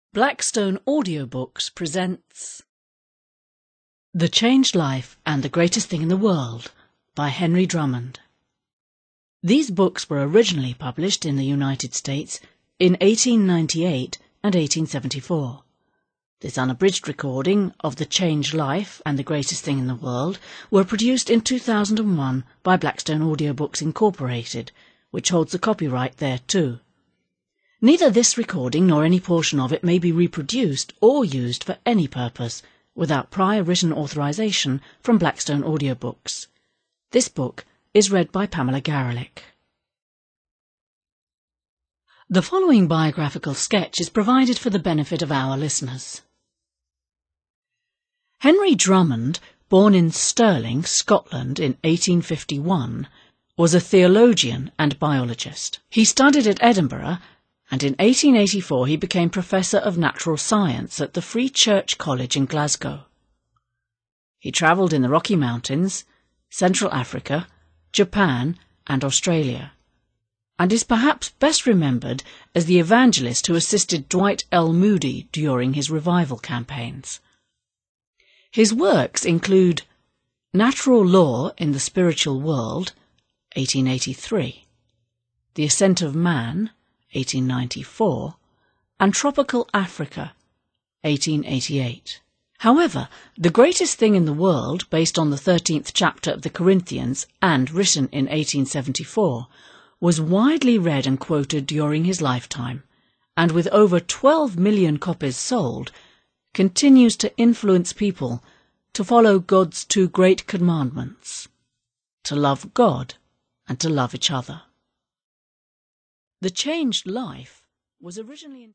Blackstone Audiobooks presents The Changed Life and the Greatest Thing in the World by Henry Drummond. These books were originally published in the United States in 1898 and 1874. This unabridged recording of The Changed Life and the Greatest Thing in the World were produced in 2001 by Blackstone Audiobooks Incorporated, which holds the copyright thereto. Neither this recording nor any portion of it may be reproduced or used for any purpose without prior written authorization from Blackstone Audiobooks. This book is read by Pamela Garelick. The following biographical sketch is provided for the benefit of our listeners. Henry Drummond, born in Stirling, Scotland in 1851, was a theologian and biologist. He studied at Edinburgh, and in 1884 he became Professor of Natural Science at the Free Church College in Glasgow. He travelled in the Rocky Mountains, Central Africa, Japan and Australia, and is perhaps best remembered as the evangelist who assisted Dwight L. Moody during his revival campaigns. His works include Natural Law in the Spiritual World, 1883, The Ascent of Man, 1894, and Tropical Africa, 1888. However, The Greatest Thing in the World, based on the 13th chapter of the Corinthians and written in 1874, was widely read and quoted during his lifetime, and with over 12 million copies sold, continues to influence people to follow God's two great commandments: to love God and to love each other. The Changed Life was originally